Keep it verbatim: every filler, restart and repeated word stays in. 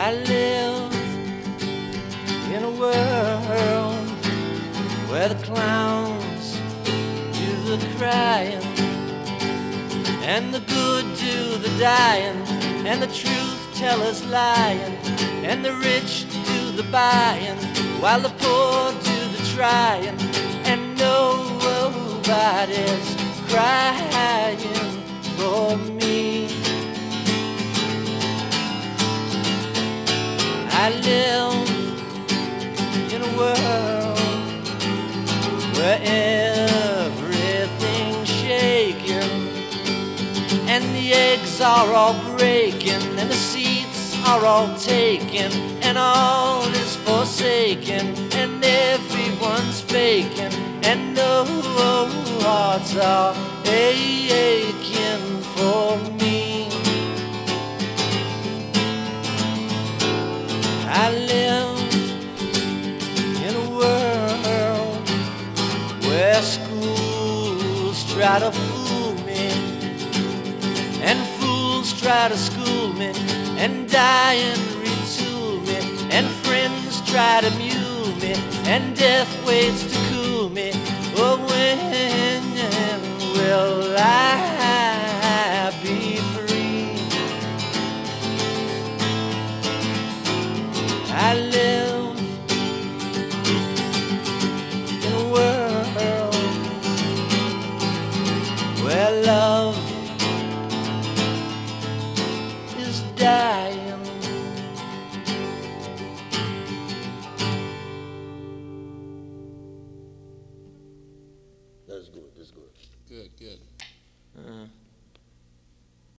I live in a world where the clowns do the crying, and the good do the dying, and the truth tellers lying, and the rich do the buying, while the poor do the trying, and nobody's crying for me. I live in a world where everything's shaking, and the eggs are all breaking, and the seats are all taken, and all is forsaken, and everyone's faking, and no hearts are aching for me. I live in a world where schools try to fool me, and fools try to school me, and dying retool me, and friends try to mule me, and death waits to cool me. Oh, when will I